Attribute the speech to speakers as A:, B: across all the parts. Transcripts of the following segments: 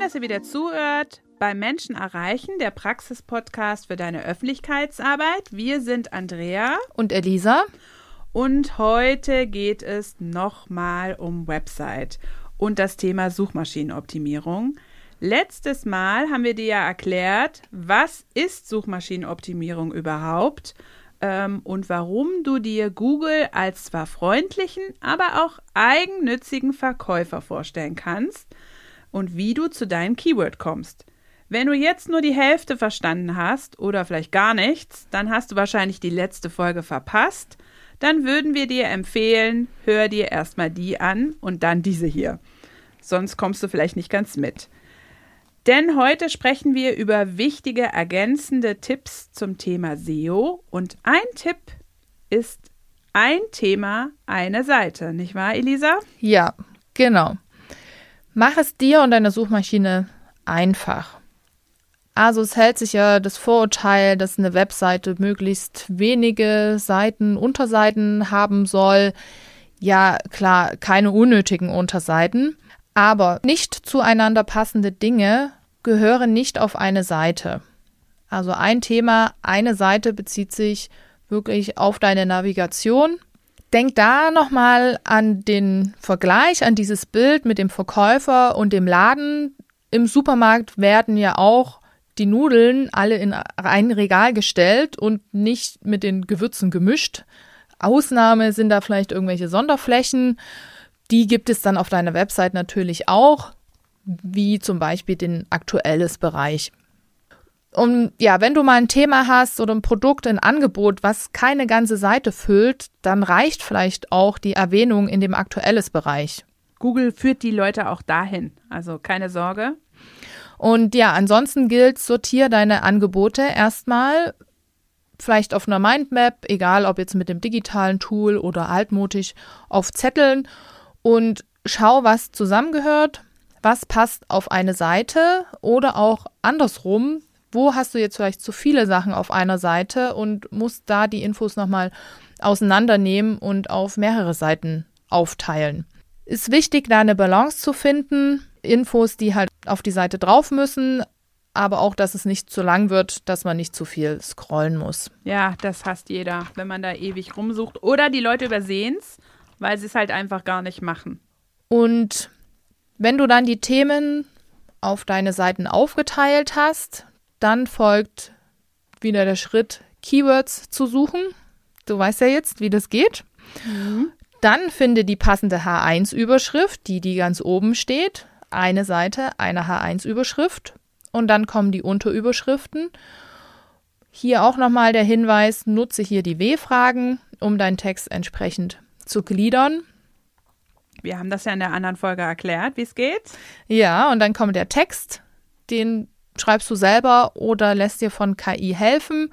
A: dass ihr wieder zuhört beim Menschen erreichen, der Praxis-Podcast für deine Öffentlichkeitsarbeit. Wir sind Andrea
B: und Elisa.
A: Und heute geht es nochmal um Website und das Thema Suchmaschinenoptimierung. Letztes Mal haben wir dir ja erklärt, was ist Suchmaschinenoptimierung überhaupt und warum du dir Google als zwar freundlichen, aber auch eigennützigen Verkäufer vorstellen kannst und wie du zu deinem Keyword kommst. Wenn du jetzt nur die Hälfte verstanden hast oder vielleicht gar nichts, dann hast du wahrscheinlich die letzte Folge verpasst. Dann würden wir dir empfehlen, hör dir erstmal die an und dann diese hier. Sonst kommst du vielleicht nicht ganz mit. Denn heute sprechen wir über wichtige ergänzende Tipps zum Thema SEO. Und ein Tipp ist ein Thema, eine Seite. Nicht wahr, Elisa?
B: Ja, genau. Mach es dir und deiner Suchmaschine einfach. Also es hält sich ja das Vorurteil, dass eine Webseite möglichst wenige Seiten, Unterseiten haben soll. Ja, klar, keine unnötigen Unterseiten. Aber nicht zueinander passende Dinge gehören nicht auf eine Seite. Also ein Thema, eine Seite bezieht sich wirklich auf deine Navigation. Denk da nochmal an den Vergleich, an dieses Bild mit dem Verkäufer und dem Laden. Im Supermarkt werden ja auch die Nudeln alle in ein Regal gestellt und nicht mit den Gewürzen gemischt. Ausnahme sind da vielleicht irgendwelche Sonderflächen. Die gibt es dann auf deiner Website natürlich auch, wie zum Beispiel den aktuelles Bereich. Und ja, wenn du mal ein Thema hast oder ein Produkt, ein Angebot, was keine ganze Seite füllt, dann reicht vielleicht auch die Erwähnung in dem aktuelles Bereich.
A: Google führt die Leute auch dahin, also keine Sorge.
B: Und ja, ansonsten gilt, sortiere deine Angebote erstmal, vielleicht auf einer Mindmap, egal ob jetzt mit dem digitalen Tool oder altmodisch auf Zetteln und schau, was zusammengehört, was passt auf eine Seite oder auch andersrum, wo hast du jetzt vielleicht zu viele Sachen auf einer Seite und musst da die Infos nochmal auseinandernehmen und auf mehrere Seiten aufteilen. Ist wichtig, da eine Balance zu finden, Infos, die halt auf die Seite drauf müssen, aber auch, dass es nicht zu lang wird, dass man nicht zu viel scrollen muss.
A: Ja, das hasst jeder, wenn man da ewig rumsucht. Oder die Leute übersehen es, weil sie es halt einfach gar nicht machen.
B: Und wenn du dann die Themen auf deine Seiten aufgeteilt hast, dann folgt wieder der Schritt, Keywords zu suchen. Du weißt ja jetzt, wie das geht. Mhm. Dann finde die passende H1-Überschrift, die ganz oben steht. Eine Seite, eine H1-Überschrift. Und dann kommen die Unterüberschriften. Hier auch nochmal der Hinweis, nutze hier die W-Fragen, um deinen Text entsprechend zu gliedern.
A: Wir haben das ja in der anderen Folge erklärt, wie es geht.
B: Ja, und dann kommt der Text, den schreibst du selber oder lässt dir von KI helfen.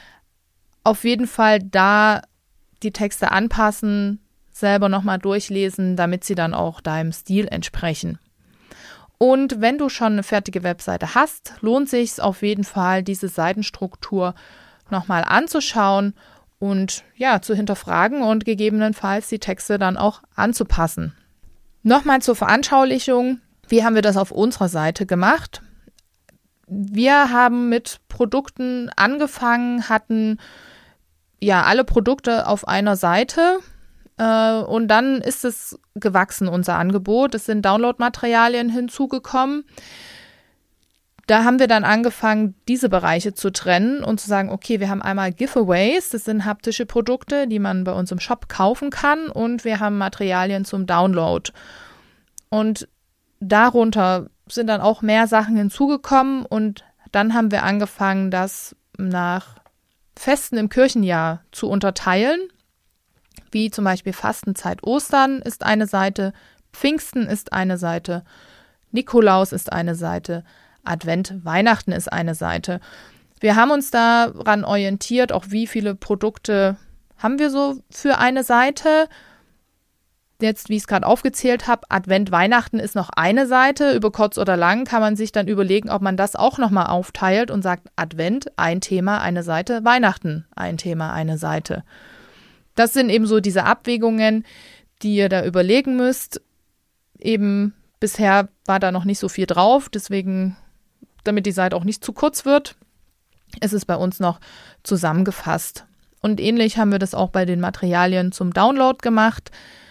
B: Auf jeden Fall da die Texte anpassen, selber nochmal durchlesen, damit sie dann auch deinem Stil entsprechen. Und wenn du schon eine fertige Webseite hast, lohnt sich es auf jeden Fall, diese Seitenstruktur nochmal anzuschauen und ja, zu hinterfragen und gegebenenfalls die Texte dann auch anzupassen. Nochmal zur Veranschaulichung, wie haben wir das auf unserer Seite gemacht? Wir haben mit Produkten angefangen, hatten ja alle Produkte auf einer Seite und dann ist es gewachsen, unser Angebot. Es sind Downloadmaterialien hinzugekommen. Da haben wir dann angefangen, diese Bereiche zu trennen und zu sagen, okay, wir haben einmal Giveaways, das sind haptische Produkte, die man bei uns im Shop kaufen kann und wir haben Materialien zum Download. Und darunter sind dann auch mehr Sachen hinzugekommen und dann haben wir angefangen, das nach Festen im Kirchenjahr zu unterteilen, wie zum Beispiel Fastenzeit Ostern ist eine Seite, Pfingsten ist eine Seite, Nikolaus ist eine Seite, Advent Weihnachten ist eine Seite. Wir haben uns daran orientiert, auch wie viele Produkte haben wir so für eine Seite. Jetzt, wie ich es gerade aufgezählt habe, Advent Weihnachten ist noch eine Seite. Über kurz oder lang kann man sich dann überlegen, ob man das auch nochmal aufteilt und sagt, Advent, ein Thema, eine Seite, Weihnachten, ein Thema, eine Seite. Das sind eben so diese Abwägungen, die ihr da überlegen müsst. Eben Bisher war da noch nicht so viel drauf, deswegen, damit die Seite auch nicht zu kurz wird, ist es bei uns noch zusammengefasst. Und ähnlich haben wir das auch bei den Materialien zum Download gemacht.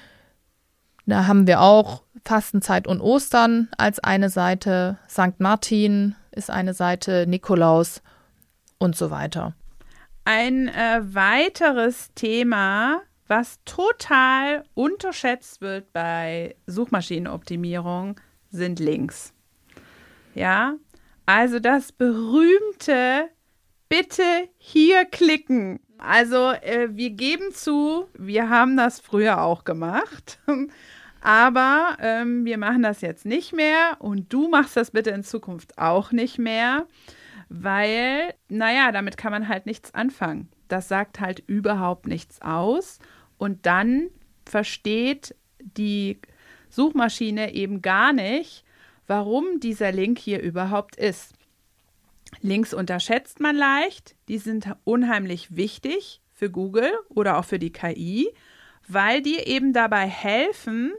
B: Da haben wir auch Fastenzeit und Ostern als eine Seite, St. Martin ist eine Seite, Nikolaus und so weiter.
A: Ein weiteres Thema, was total unterschätzt wird bei Suchmaschinenoptimierung, sind Links. Ja, also das berühmte bitte hier klicken. Also wir geben zu, wir haben das früher auch gemacht, aber wir machen das jetzt nicht mehr und du machst das bitte in Zukunft auch nicht mehr, weil, damit kann man halt nichts anfangen. Das sagt halt überhaupt nichts aus und dann versteht die Suchmaschine eben gar nicht, warum dieser Link hier überhaupt ist. Links unterschätzt man leicht, die sind unheimlich wichtig für Google oder auch für die KI, weil die eben dabei helfen,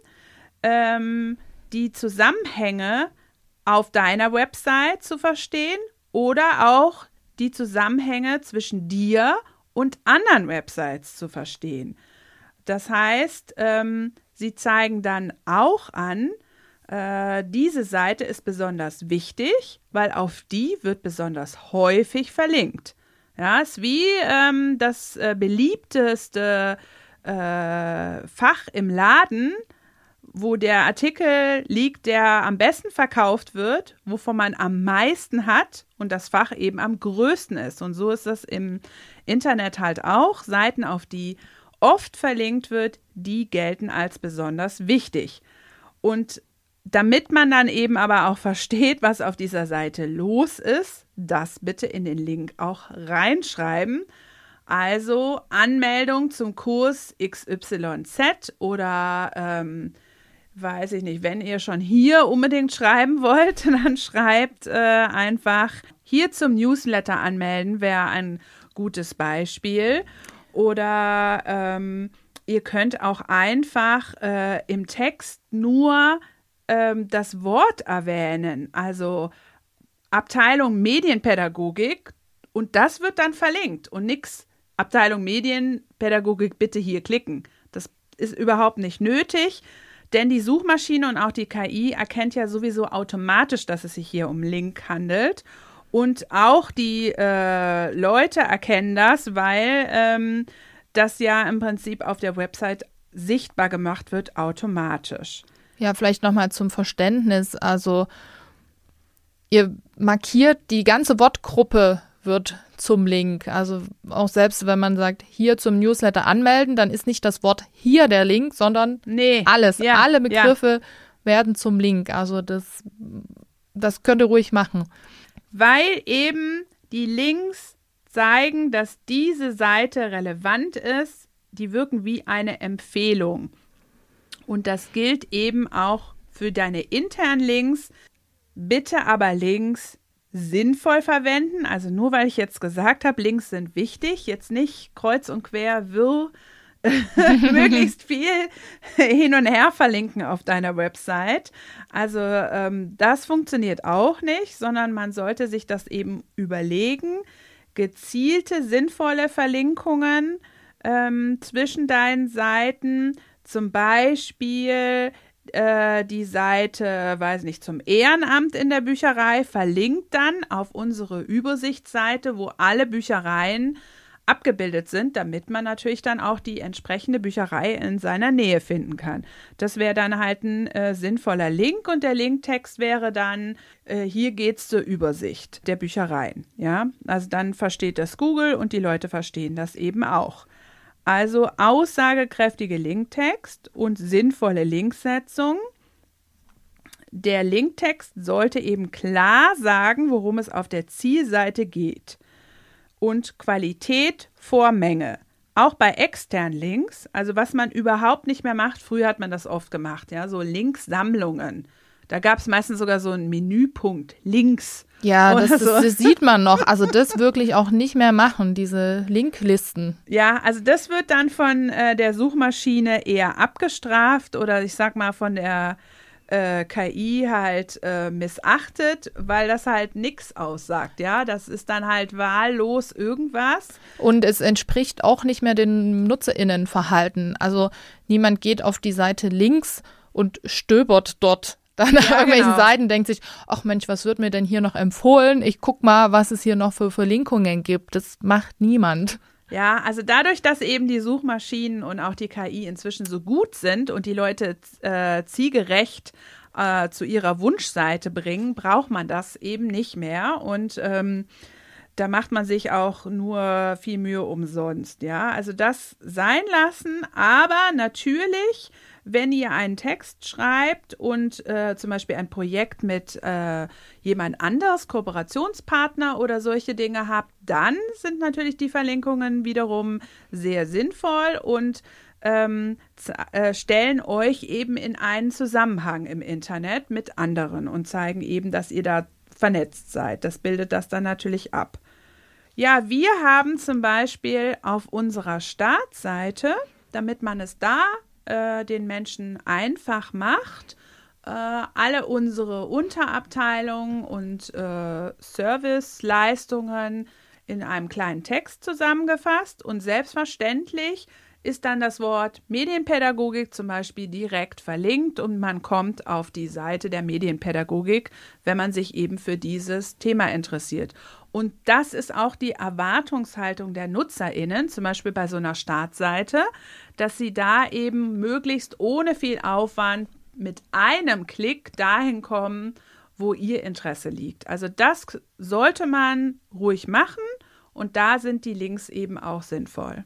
A: die Zusammenhänge auf deiner Website zu verstehen oder auch die Zusammenhänge zwischen dir und anderen Websites zu verstehen. Das heißt, sie zeigen dann auch an, diese Seite ist besonders wichtig, weil auf die wird besonders häufig verlinkt. Ja, ist wie das beliebteste Fach im Laden, wo der Artikel liegt, der am besten verkauft wird, wovon man am meisten hat und das Fach eben am größten ist. Und so ist das im Internet halt auch. Seiten, auf die oft verlinkt wird, die gelten als besonders wichtig. Und damit man dann eben aber auch versteht, was auf dieser Seite los ist, das bitte in den Link auch reinschreiben. Also Anmeldung zum Kurs XYZ oder weiß ich nicht, wenn ihr schon hier unbedingt schreiben wollt, dann schreibt einfach hier zum Newsletter anmelden, wäre ein gutes Beispiel. Oder ihr könnt auch einfach im Text nur das Wort erwähnen, also Abteilung Medienpädagogik und das wird dann verlinkt und nix Abteilung Medienpädagogik bitte hier klicken. Das ist überhaupt nicht nötig, denn die Suchmaschine und auch die KI erkennt ja sowieso automatisch, dass es sich hier um Link handelt und auch die Leute erkennen das, weil das ja im Prinzip auf der Website sichtbar gemacht wird automatisch.
B: Ja, vielleicht nochmal zum Verständnis. Also ihr markiert, die ganze Wortgruppe wird zum Link. Also auch selbst wenn man sagt, hier zum Newsletter anmelden, dann ist nicht das Wort hier der Link, sondern alles. Ja, alle Begriffe werden zum Link. Also das könnt ihr ruhig machen.
A: Weil eben die Links zeigen, dass diese Seite relevant ist. Die wirken wie eine Empfehlung. Und das gilt eben auch für deine internen Links. Bitte aber Links sinnvoll verwenden. Also nur weil ich jetzt gesagt habe, Links sind wichtig, jetzt nicht kreuz und quer wirr möglichst viel hin und her verlinken auf deiner Website. Also das funktioniert auch nicht, sondern man sollte sich das eben überlegen. Gezielte, sinnvolle Verlinkungen zwischen deinen Seiten, zum Beispiel die Seite, weiß nicht, zum Ehrenamt in der Bücherei verlinkt dann auf unsere Übersichtsseite, wo alle Büchereien abgebildet sind, damit man natürlich dann auch die entsprechende Bücherei in seiner Nähe finden kann. Das wäre dann halt ein sinnvoller Link und der Linktext wäre dann, hier geht's zur Übersicht der Büchereien. Ja, also dann versteht das Google und die Leute verstehen das eben auch. Also aussagekräftige Linktext und sinnvolle Linksetzung. Der Linktext sollte eben klar sagen, worum es auf der Zielseite geht. Und Qualität vor Menge. Auch bei externen Links, also was man überhaupt nicht mehr macht, früher hat man das oft gemacht, ja, so Linksammlungen. Da gab es meistens sogar so einen Menüpunkt, Links.
B: Ja, das sieht man noch. Also das wirklich auch nicht mehr machen, diese Linklisten.
A: Ja, also das wird dann von der Suchmaschine eher abgestraft oder ich sag mal von der KI halt missachtet, weil das halt nichts aussagt, ja. Das ist dann halt wahllos irgendwas.
B: Und es entspricht auch nicht mehr dem NutzerInnenverhalten. Also niemand geht auf die Seite links und stöbert dort dann nach irgendwelchen Seiten, denkt sich, ach Mensch, was wird mir denn hier noch empfohlen? Ich guck mal, was es hier noch für Verlinkungen gibt. Das macht niemand.
A: Ja, also dadurch, dass eben die Suchmaschinen und auch die KI inzwischen so gut sind und die Leute zielgerecht zu ihrer Wunschseite bringen, braucht man das eben nicht mehr. Und da macht man sich auch nur viel Mühe umsonst. Ja, also das sein lassen, aber natürlich, wenn ihr einen Text schreibt und zum Beispiel ein Projekt mit jemand anders, Kooperationspartner oder solche Dinge habt, dann sind natürlich die Verlinkungen wiederum sehr sinnvoll und stellen euch eben in einen Zusammenhang im Internet mit anderen und zeigen eben, dass ihr da vernetzt seid. Das bildet das dann natürlich ab. Ja, wir haben zum Beispiel auf unserer Startseite, damit man es da den Menschen einfach macht, alle unsere Unterabteilungen und Serviceleistungen in einem kleinen Text zusammengefasst und selbstverständlich ist dann das Wort Medienpädagogik zum Beispiel direkt verlinkt und man kommt auf die Seite der Medienpädagogik, wenn man sich eben für dieses Thema interessiert. Und das ist auch die Erwartungshaltung der NutzerInnen, zum Beispiel bei so einer Startseite, dass sie da eben möglichst ohne viel Aufwand mit einem Klick dahin kommen, wo ihr Interesse liegt. Also das sollte man ruhig machen und da sind die Links eben auch sinnvoll.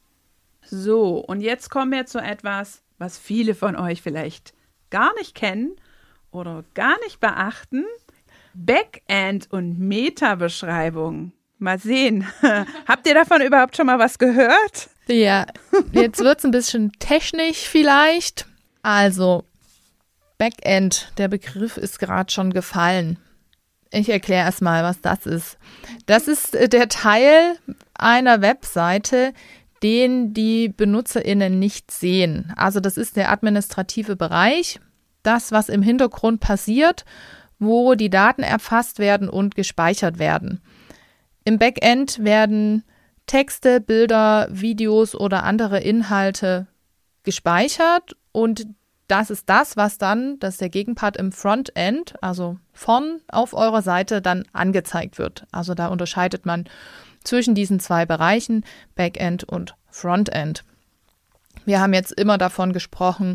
A: So, und jetzt kommen wir zu etwas, was viele von euch vielleicht gar nicht kennen oder gar nicht beachten. Backend- und Meta-Beschreibung. Mal sehen. Habt ihr davon überhaupt schon mal was gehört?
B: Ja, jetzt wird es ein bisschen technisch vielleicht. Also, Backend, der Begriff ist gerade schon gefallen. Ich erkläre erstmal, was das ist. Das ist der Teil einer Webseite, den die BenutzerInnen nicht sehen. Also das ist der administrative Bereich, das, was im Hintergrund passiert, wo die Daten erfasst werden und gespeichert werden. Im Backend werden Texte, Bilder, Videos oder andere Inhalte gespeichert und das ist das, was dann, das ist der Gegenpart im Frontend, also vorn auf eurer Seite dann angezeigt wird. Also da unterscheidet man zwischen diesen zwei Bereichen, Backend und Frontend. Wir haben jetzt immer davon gesprochen,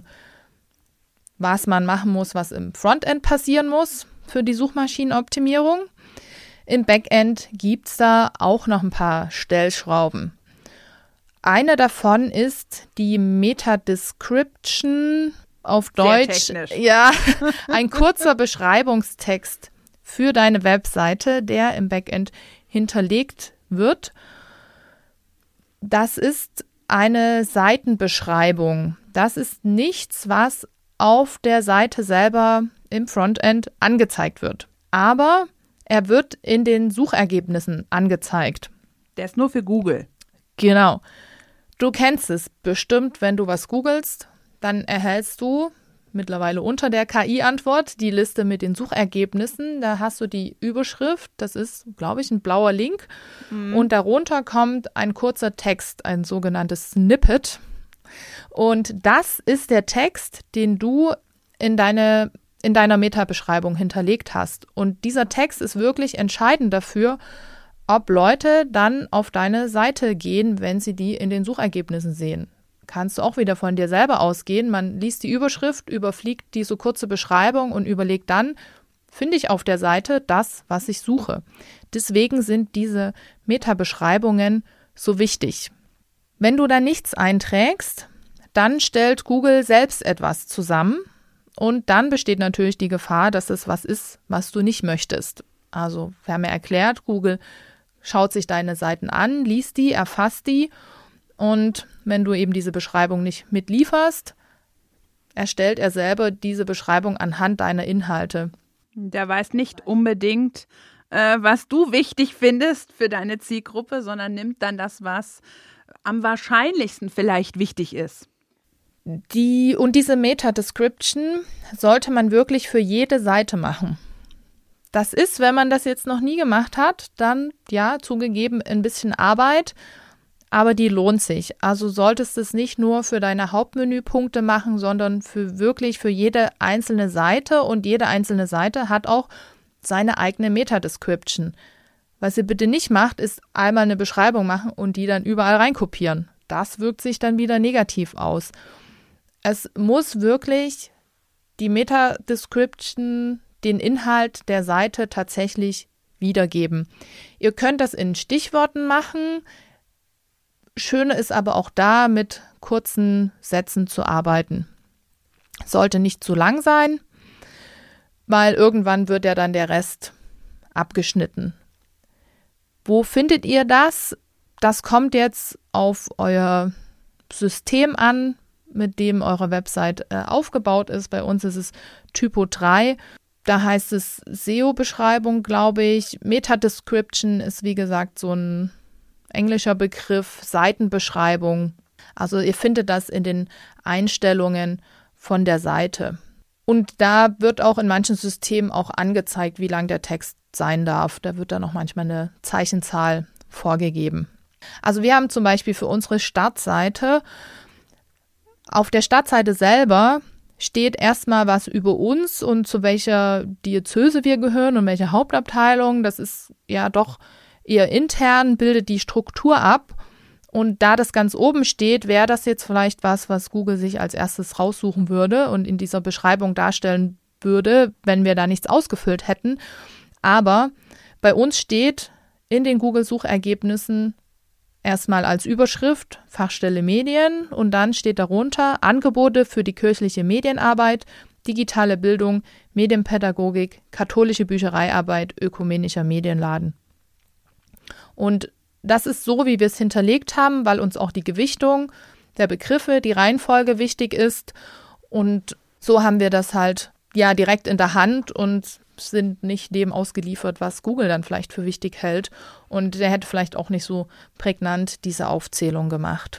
B: was man machen muss, was im Frontend passieren muss für die Suchmaschinenoptimierung. Im Backend gibt es da auch noch ein paar Stellschrauben. Eine davon ist die Meta-Description, auf Deutsch, ja, ein kurzer Beschreibungstext für deine Webseite, der im Backend hinterlegt wird. Das ist eine Seitenbeschreibung. Das ist nichts, was auf der Seite selber im Frontend angezeigt wird. Aber er wird in den Suchergebnissen angezeigt.
A: Der ist nur für Google.
B: Genau. Du kennst es bestimmt, wenn du was googelst, dann erhältst du mittlerweile unter der KI-Antwort die Liste mit den Suchergebnissen. Da hast du die Überschrift, das ist, glaube ich, ein blauer Link. Und darunter kommt ein kurzer Text, ein sogenanntes Snippet. Und das ist der Text, den du in deiner Meta-Beschreibung hinterlegt hast. Und dieser Text ist wirklich entscheidend dafür, ob Leute dann auf deine Seite gehen, wenn sie die in den Suchergebnissen sehen. Kannst du auch wieder von dir selber ausgehen. Man liest die Überschrift, überfliegt diese kurze Beschreibung und überlegt dann, finde ich auf der Seite das, was ich suche. Deswegen sind diese Meta-Beschreibungen so wichtig. Wenn du da nichts einträgst, dann stellt Google selbst etwas zusammen und dann besteht natürlich die Gefahr, dass es was ist, was du nicht möchtest. Also wir haben ja erklärt, Google schaut sich deine Seiten an, liest die, erfasst die und wenn du eben diese Beschreibung nicht mitlieferst, erstellt er selber diese Beschreibung anhand deiner Inhalte.
A: Der weiß nicht unbedingt, was du wichtig findest für deine Zielgruppe, sondern nimmt dann das, was am wahrscheinlichsten vielleicht wichtig ist.
B: Diese Meta-Description sollte man wirklich für jede Seite machen. Das ist, wenn man das jetzt noch nie gemacht hat, dann ja, zugegeben ein bisschen Arbeit, aber die lohnt sich. Also solltest du es nicht nur für deine Hauptmenüpunkte machen, sondern wirklich für jede einzelne Seite, und jede einzelne Seite hat auch seine eigene Meta-Description. Was ihr bitte nicht macht, ist einmal eine Beschreibung machen und die dann überall reinkopieren. Das wirkt sich dann wieder negativ aus. Es muss wirklich die Meta-Description den Inhalt der Seite tatsächlich wiedergeben. Ihr könnt das in Stichworten machen. Schöne ist aber auch da, mit kurzen Sätzen zu arbeiten. Sollte nicht zu lang sein, weil irgendwann wird ja dann der Rest abgeschnitten. Wo findet ihr das? Das kommt jetzt auf euer System an, mit dem eure Website aufgebaut ist. Bei uns ist es Typo 3. Da heißt es SEO-Beschreibung, glaube ich. Meta-Description ist, wie gesagt, so ein englischer Begriff, Seitenbeschreibung. Also ihr findet das in den Einstellungen von der Seite. Und da wird auch in manchen Systemen auch angezeigt, wie lang der Text sein darf. Da wird dann auch manchmal eine Zeichenzahl vorgegeben. Also wir haben zum Beispiel für unsere Startseite, auf der Startseite selber steht erstmal was über uns und zu welcher Diözese wir gehören und welche Hauptabteilung. Das ist ja doch eher intern, bildet die Struktur ab. Und da das ganz oben steht, wäre das jetzt vielleicht was Google sich als erstes raussuchen würde und in dieser Beschreibung darstellen würde, wenn wir da nichts ausgefüllt hätten. Aber bei uns steht in den Google-Suchergebnissen erstmal als Überschrift Fachstelle Medien und dann steht darunter Angebote für die kirchliche Medienarbeit, digitale Bildung, Medienpädagogik, katholische Büchereiarbeit, ökumenischer Medienladen. Und das ist so, wie wir es hinterlegt haben, weil uns auch die Gewichtung der Begriffe, die Reihenfolge wichtig ist. Und so haben wir das halt ja direkt in der Hand und sind nicht dem ausgeliefert, was Google dann vielleicht für wichtig hält. Und der hätte vielleicht auch nicht so prägnant diese Aufzählung gemacht.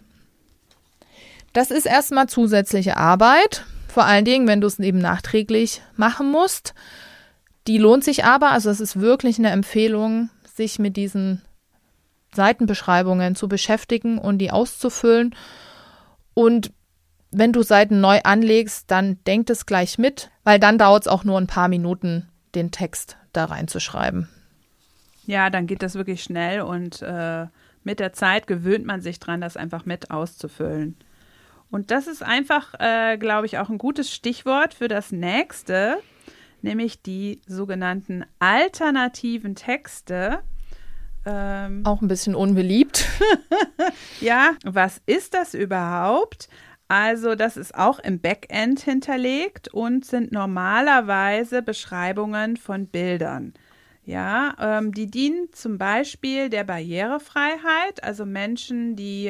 B: Das ist erstmal zusätzliche Arbeit, vor allen Dingen, wenn du es eben nachträglich machen musst. Die lohnt sich aber, also es ist wirklich eine Empfehlung, sich mit diesen Seitenbeschreibungen zu beschäftigen und die auszufüllen. Und wenn du Seiten neu anlegst, dann denk es gleich mit, weil dann dauert es auch nur ein paar Minuten, den Text da reinzuschreiben.
A: Ja, dann geht das wirklich schnell und mit der Zeit gewöhnt man sich dran, das einfach mit auszufüllen. Und das ist einfach, glaube ich, auch ein gutes Stichwort für das nächste, nämlich die sogenannten alternativen Texte.
B: Auch ein bisschen unbeliebt.
A: Ja, was ist das überhaupt? Also das ist auch im Backend hinterlegt und sind normalerweise Beschreibungen von Bildern. Ja, die dienen zum Beispiel der Barrierefreiheit, also Menschen, die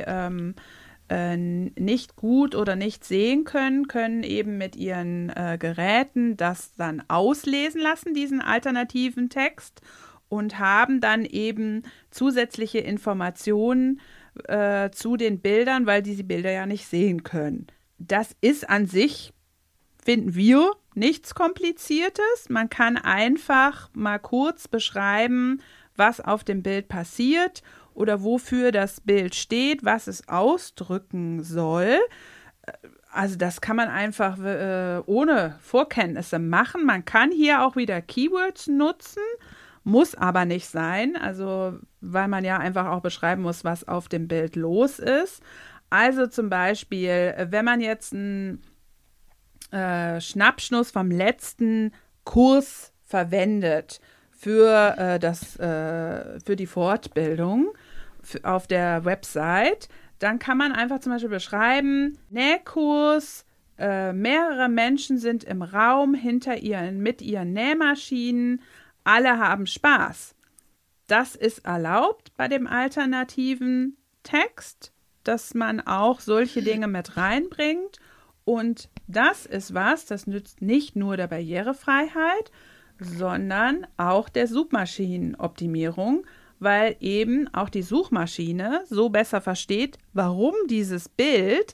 A: nicht gut oder nicht sehen können, können eben mit ihren Geräten das dann auslesen lassen, diesen alternativen Text, und haben dann eben zusätzliche Informationen zu den Bildern, weil diese Bilder ja nicht sehen können. Das ist an sich, finden wir, nichts Kompliziertes. Man kann einfach mal kurz beschreiben, was auf dem Bild passiert oder wofür das Bild steht, was es ausdrücken soll. Also das kann man einfach ohne Vorkenntnisse machen. Man kann hier auch wieder Keywords nutzen, muss aber nicht sein, also weil man ja einfach auch beschreiben muss, was auf dem Bild los ist. Also zum Beispiel, wenn man jetzt einen Schnappschluss vom letzten Kurs verwendet für die Fortbildung auf der Website, dann kann man einfach zum Beispiel beschreiben, Nähkurs, mehrere Menschen sind im Raum mit ihren Nähmaschinen, alle haben Spaß. Das ist erlaubt bei dem alternativen Text, dass man auch solche Dinge mit reinbringt. Und das ist das nützt nicht nur der Barrierefreiheit, sondern auch der Suchmaschinenoptimierung, weil eben auch die Suchmaschine so besser versteht, warum dieses Bild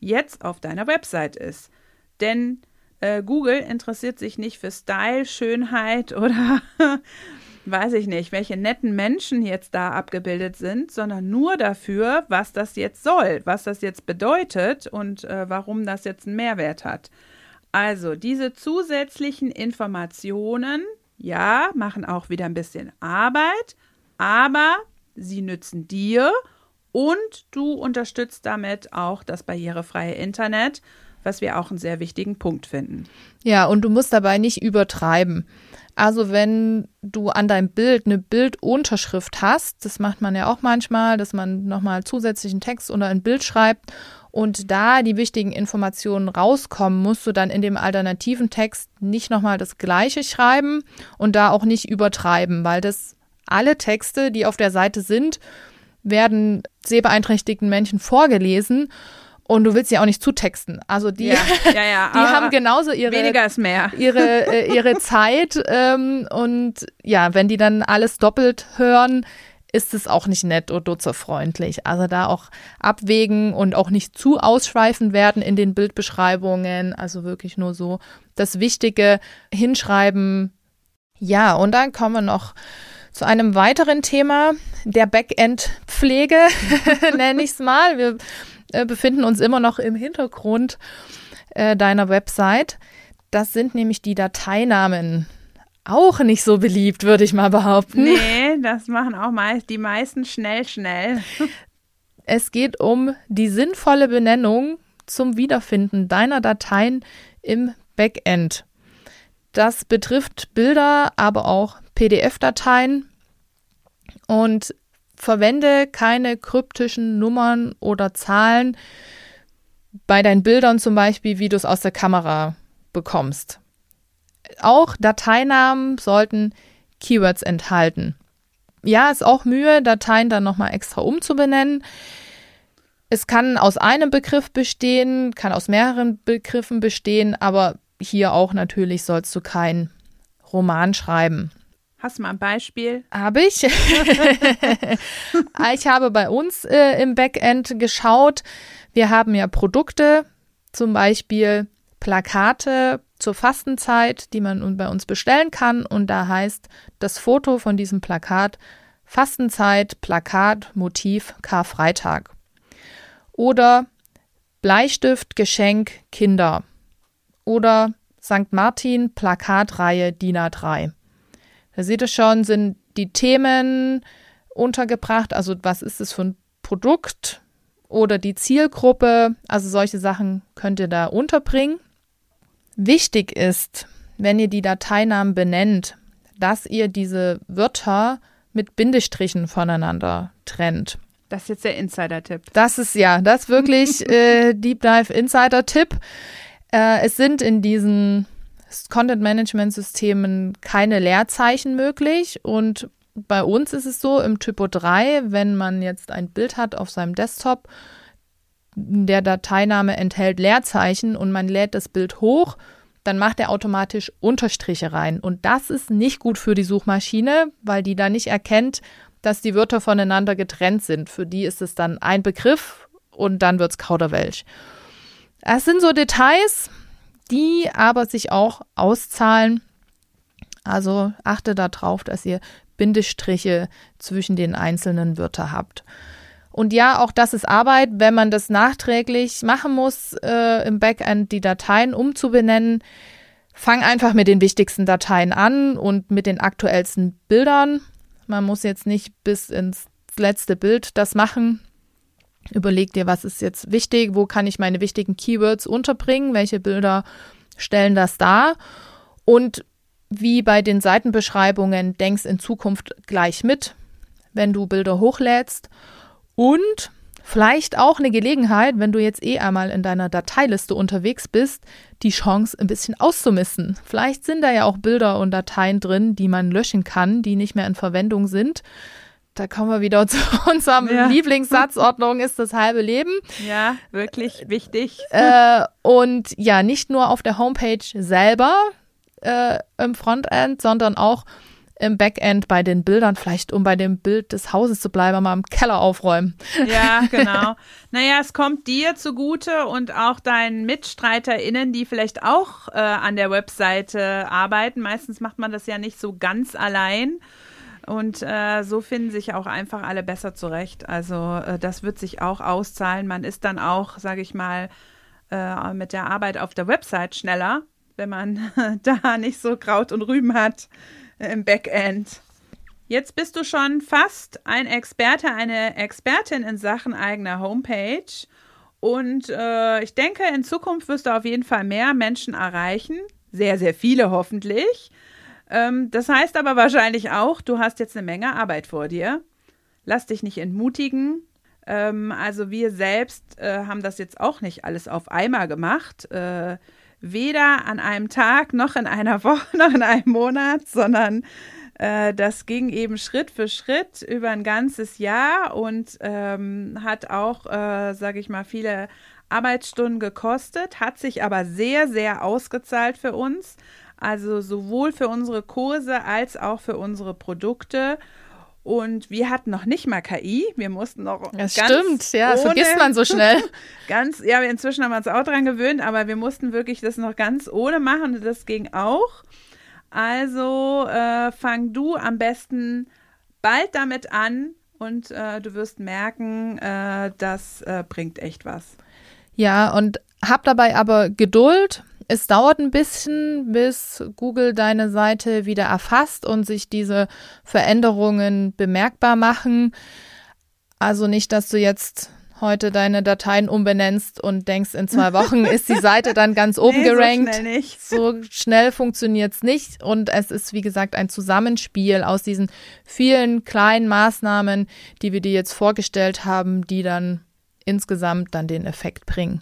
A: jetzt auf deiner Website ist. Denn Google interessiert sich nicht für Style, Schönheit oder weiß ich nicht, welche netten Menschen jetzt da abgebildet sind, sondern nur dafür, was das jetzt soll, was das jetzt bedeutet und warum das jetzt einen Mehrwert hat. Also diese zusätzlichen Informationen, ja, machen auch wieder ein bisschen Arbeit, aber sie nützen dir und du unterstützt damit auch das barrierefreie Internet, was wir auch einen sehr wichtigen Punkt finden.
B: Ja, und du musst dabei nicht übertreiben. Also wenn du an deinem Bild eine Bildunterschrift hast, das macht man ja auch manchmal, dass man nochmal zusätzlichen Text unter ein Bild schreibt und da die wichtigen Informationen rauskommen, musst du dann in dem alternativen Text nicht nochmal das Gleiche schreiben und da auch nicht übertreiben, weil das alle Texte, die auf der Seite sind, werden sehbeeinträchtigten Menschen vorgelesen. Und du willst ja auch nicht zutexten. Also die, die haben genauso
A: weniger ist mehr.
B: ihre Zeit. Und ja, wenn die dann alles doppelt hören, ist es auch nicht nett und nutzerfreundlich. Also da auch abwägen und auch nicht zu ausschweifend werden in den Bildbeschreibungen. Also wirklich nur so das Wichtige hinschreiben. Ja, und dann kommen wir noch zu einem weiteren Thema, der Backend-Pflege, nenne ich es mal. Wir befinden uns immer noch im Hintergrund deiner Website. Das sind nämlich die Dateinamen. Auch nicht so beliebt, würde ich mal behaupten.
A: Nee, das machen auch die meisten schnell.
B: Es geht um die sinnvolle Benennung zum Wiederfinden deiner Dateien im Backend. Das betrifft Bilder, aber auch PDF-Dateien und verwende keine kryptischen Nummern oder Zahlen bei deinen Bildern zum Beispiel, wie du es aus der Kamera bekommst. Auch Dateinamen sollten Keywords enthalten. Ja, ist auch Mühe, Dateien dann nochmal extra umzubenennen. Es kann aus einem Begriff bestehen, kann aus mehreren Begriffen bestehen, aber hier auch natürlich sollst du keinen Roman schreiben.
A: Hast du mal ein Beispiel?
B: Habe ich. Ich habe bei uns im Backend geschaut. Wir haben ja Produkte, zum Beispiel Plakate zur Fastenzeit, die man bei uns bestellen kann. Und da heißt das Foto von diesem Plakat Fastenzeit, Plakat, Motiv, Karfreitag. Oder Bleistift, Geschenk, Kinder. Oder St. Martin, Plakatreihe DIN A3. Da seht ihr schon, sind die Themen untergebracht, also was ist es für ein Produkt oder die Zielgruppe, also solche Sachen könnt ihr da unterbringen. Wichtig ist, wenn ihr die Dateinamen benennt, dass ihr diese Wörter mit Bindestrichen voneinander trennt.
A: Das ist jetzt der Insider-Tipp.
B: Das ist wirklich Deep Dive Insider-Tipp. Es sind in diesen Content-Management-Systemen keine Leerzeichen möglich und bei uns ist es so, im Typo 3, wenn man jetzt ein Bild hat auf seinem Desktop, der Dateiname enthält Leerzeichen und man lädt das Bild hoch, dann macht er automatisch Unterstriche rein und das ist nicht gut für die Suchmaschine, weil die da nicht erkennt, dass die Wörter voneinander getrennt sind. Für die ist es dann ein Begriff und dann wird es Kauderwelsch. Das sind so Details, die aber sich auch auszahlen. Also achte darauf, dass ihr Bindestriche zwischen den einzelnen Wörtern habt. Und ja, auch das ist Arbeit, wenn man das nachträglich machen muss, im Backend die Dateien umzubenennen. Fang einfach mit den wichtigsten Dateien an und mit den aktuellsten Bildern. Man muss jetzt nicht bis ins letzte Bild das machen. Überleg dir, was ist jetzt wichtig, wo kann ich meine wichtigen Keywords unterbringen, welche Bilder stellen das dar und wie bei den Seitenbeschreibungen, denkst in Zukunft gleich mit, wenn du Bilder hochlädst und vielleicht auch eine Gelegenheit, wenn du jetzt einmal in deiner Dateiliste unterwegs bist, die Chance ein bisschen auszumisten. Vielleicht sind da ja auch Bilder und Dateien drin, die man löschen kann, die nicht mehr in Verwendung sind. Da kommen wir wieder zu unserem Lieblingssatz, Ordnung ist das halbe Leben.
A: Ja, wirklich wichtig.
B: Und ja, nicht nur auf der Homepage selber im Frontend, sondern auch im Backend bei den Bildern, vielleicht um bei dem Bild des Hauses zu bleiben, mal im Keller aufräumen.
A: Ja, genau. Naja, es kommt dir zugute und auch deinen MitstreiterInnen, die vielleicht auch an der Webseite arbeiten. Meistens macht man das ja nicht so ganz allein. Und so finden sich auch einfach alle besser zurecht. Also das wird sich auch auszahlen. Man ist dann auch, sage ich mal, mit der Arbeit auf der Website schneller, wenn man da nicht so Kraut und Rüben hat im Backend. Jetzt bist du schon fast ein Experte, eine Expertin in Sachen eigener Homepage. Und ich denke, in Zukunft wirst du auf jeden Fall mehr Menschen erreichen. Sehr, sehr viele hoffentlich. Das heißt aber wahrscheinlich auch, du hast jetzt eine Menge Arbeit vor dir. Lass dich nicht entmutigen. Also wir selbst haben das jetzt auch nicht alles auf einmal gemacht. Weder an einem Tag, noch in einer Woche, noch in einem Monat, sondern das ging eben Schritt für Schritt über ein ganzes Jahr und hat auch, sage ich mal, viele Arbeitsstunden gekostet, hat sich aber sehr, sehr ausgezahlt für uns. Also sowohl für unsere Kurse als auch für unsere Produkte. Und wir hatten noch nicht mal KI. Wir mussten noch
B: das stimmt, ja, vergisst man so schnell.
A: Ja, inzwischen haben wir uns auch dran gewöhnt, aber wir mussten wirklich das noch ganz ohne machen und das ging auch. Also fang du am besten bald damit an und du wirst merken, das bringt echt was.
B: Ja, und hab dabei aber Geduld. Es dauert ein bisschen, bis Google deine Seite wieder erfasst und sich diese Veränderungen bemerkbar machen. Also nicht, dass du jetzt heute deine Dateien umbenennst und denkst, in 2 Wochen ist die Seite dann ganz oben gerankt.
A: So schnell nicht.
B: So schnell funktioniert es nicht. Und es ist, wie gesagt, ein Zusammenspiel aus diesen vielen kleinen Maßnahmen, die wir dir jetzt vorgestellt haben, die dann insgesamt dann den Effekt bringen.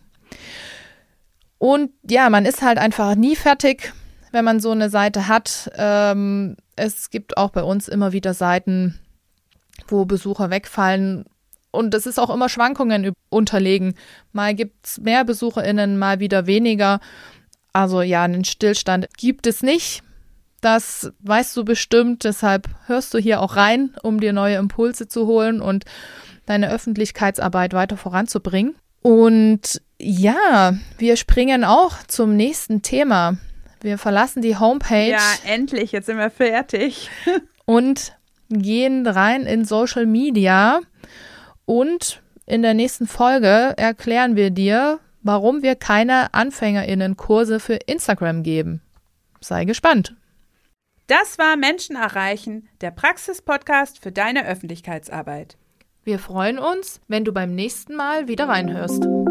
B: Und ja, man ist halt einfach nie fertig, wenn man so eine Seite hat. Es gibt auch bei uns immer wieder Seiten, wo Besucher wegfallen. Und es ist auch immer Schwankungen unterlegen. Mal gibt es mehr BesucherInnen, mal wieder weniger. Also ja, einen Stillstand gibt es nicht. Das weißt du bestimmt. Deshalb hörst du hier auch rein, um dir neue Impulse zu holen und deine Öffentlichkeitsarbeit weiter voranzubringen. Und ja, wir springen auch zum nächsten Thema. Wir verlassen die Homepage.
A: Ja, endlich, jetzt sind wir fertig.
B: Und gehen rein in Social Media. Und in der nächsten Folge erklären wir dir, warum wir keine AnfängerInnen-Kurse für Instagram geben. Sei gespannt.
A: Das war Menschen erreichen, der Praxis-Podcast für deine Öffentlichkeitsarbeit.
B: Wir freuen uns, wenn du beim nächsten Mal wieder reinhörst.